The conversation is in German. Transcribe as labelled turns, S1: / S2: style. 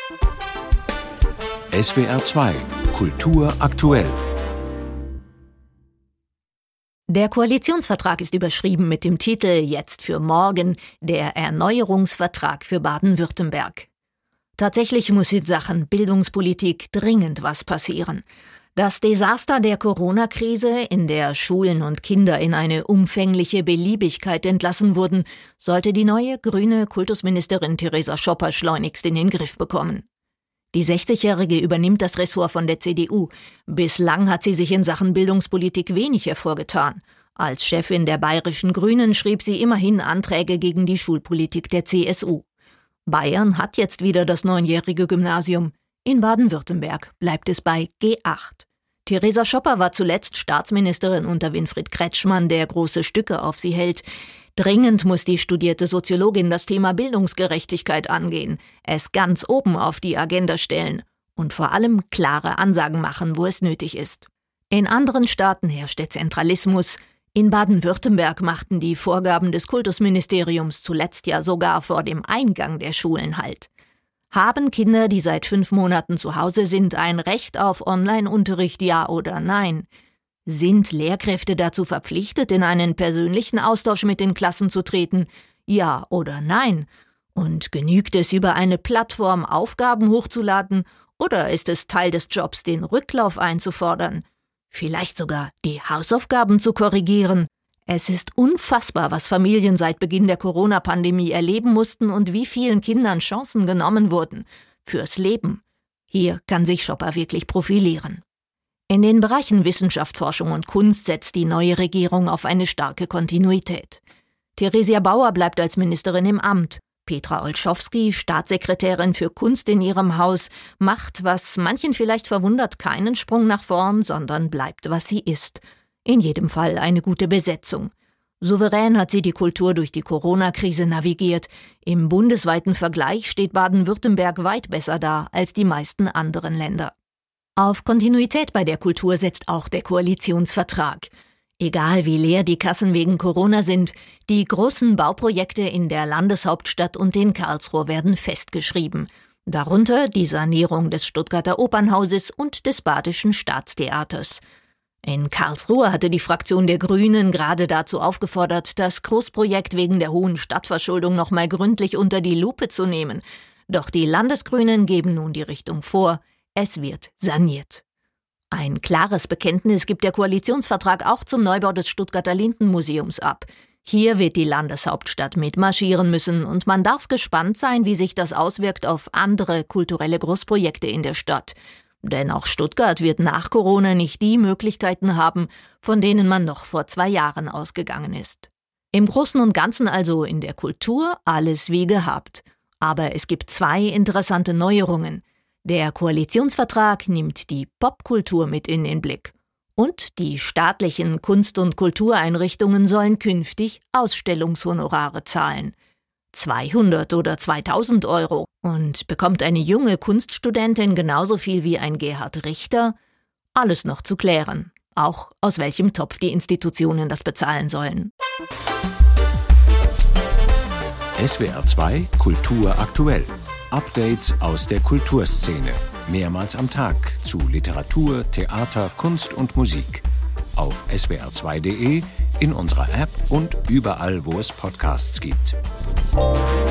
S1: SWR 2 Kultur aktuell.
S2: Der Koalitionsvertrag ist überschrieben mit dem Titel »Jetzt für morgen – der Erneuerungsvertrag für Baden-Württemberg«. Tatsächlich muss in Sachen Bildungspolitik dringend was passieren. Das Desaster der Corona-Krise, in der Schulen und Kinder in eine umfängliche Beliebigkeit entlassen wurden, sollte die neue grüne Kultusministerin Theresa Schopper schleunigst in den Griff bekommen. Die 60-Jährige übernimmt das Ressort von der CDU. Bislang hat sie sich in Sachen Bildungspolitik wenig hervorgetan. Als Chefin der Bayerischen Grünen schrieb sie immerhin Anträge gegen die Schulpolitik der CSU. Bayern hat jetzt wieder das 9-jährige Gymnasium. In Baden-Württemberg bleibt es bei G8. Theresa Schopper war zuletzt Staatsministerin unter Winfried Kretschmann, der große Stücke auf sie hält. Dringend muss die studierte Soziologin das Thema Bildungsgerechtigkeit angehen, es ganz oben auf die Agenda stellen und vor allem klare Ansagen machen, wo es nötig ist. In anderen Staaten herrscht der Zentralismus. In Baden-Württemberg machten die Vorgaben des Kultusministeriums zuletzt ja sogar vor dem Eingang der Schulen Halt. Haben Kinder, die seit 5 Monaten zu Hause sind, ein Recht auf Online-Unterricht, ja oder nein? Sind Lehrkräfte dazu verpflichtet, in einen persönlichen Austausch mit den Klassen zu treten? Ja oder nein? Und genügt es, über eine Plattform Aufgaben hochzuladen, oder ist es Teil des Jobs, den Rücklauf einzufordern? Vielleicht sogar die Hausaufgaben zu korrigieren? Es ist unfassbar, was Familien seit Beginn der Corona-Pandemie erleben mussten und wie vielen Kindern Chancen genommen wurden. Fürs Leben. Hier kann sich Schopper wirklich profilieren. In den Bereichen Wissenschaft, Forschung und Kunst setzt die neue Regierung auf eine starke Kontinuität. Theresia Bauer bleibt als Ministerin im Amt. Petra Olschowski, Staatssekretärin für Kunst in ihrem Haus, macht, was manchen vielleicht verwundert, keinen Sprung nach vorn, sondern bleibt, was sie ist. In jedem Fall eine gute Besetzung. Souverän hat sie die Kultur durch die Corona-Krise navigiert. Im bundesweiten Vergleich steht Baden-Württemberg weit besser da als die meisten anderen Länder. Auf Kontinuität bei der Kultur setzt auch der Koalitionsvertrag. Egal wie leer die Kassen wegen Corona sind, die großen Bauprojekte in der Landeshauptstadt und in Karlsruhe werden festgeschrieben. Darunter die Sanierung des Stuttgarter Opernhauses und des Badischen Staatstheaters. In Karlsruhe hatte die Fraktion der Grünen gerade dazu aufgefordert, das Großprojekt wegen der hohen Stadtverschuldung nochmal gründlich unter die Lupe zu nehmen. Doch die Landesgrünen geben nun die Richtung vor, es wird saniert. Ein klares Bekenntnis gibt der Koalitionsvertrag auch zum Neubau des Stuttgarter Lindenmuseums ab. Hier wird die Landeshauptstadt mitmarschieren müssen und man darf gespannt sein, wie sich das auswirkt auf andere kulturelle Großprojekte in der Stadt. Denn auch Stuttgart wird nach Corona nicht die Möglichkeiten haben, von denen man noch vor 2 Jahren ausgegangen ist. Im Großen und Ganzen also in der Kultur alles wie gehabt. Aber es gibt 2 interessante Neuerungen. Der Koalitionsvertrag nimmt die Popkultur mit in den Blick. Und die staatlichen Kunst- und Kultureinrichtungen sollen künftig Ausstellungshonorare zahlen. 200 oder 2000 Euro. Und bekommt eine junge Kunststudentin genauso viel wie ein Gerhard Richter? Alles noch zu klären. Auch aus welchem Topf die Institutionen das bezahlen sollen.
S1: SWR 2 Kultur aktuell. Updates aus der Kulturszene. Mehrmals am Tag zu Literatur, Theater, Kunst und Musik. Auf swr2.de, in unserer App und überall, wo es Podcasts gibt.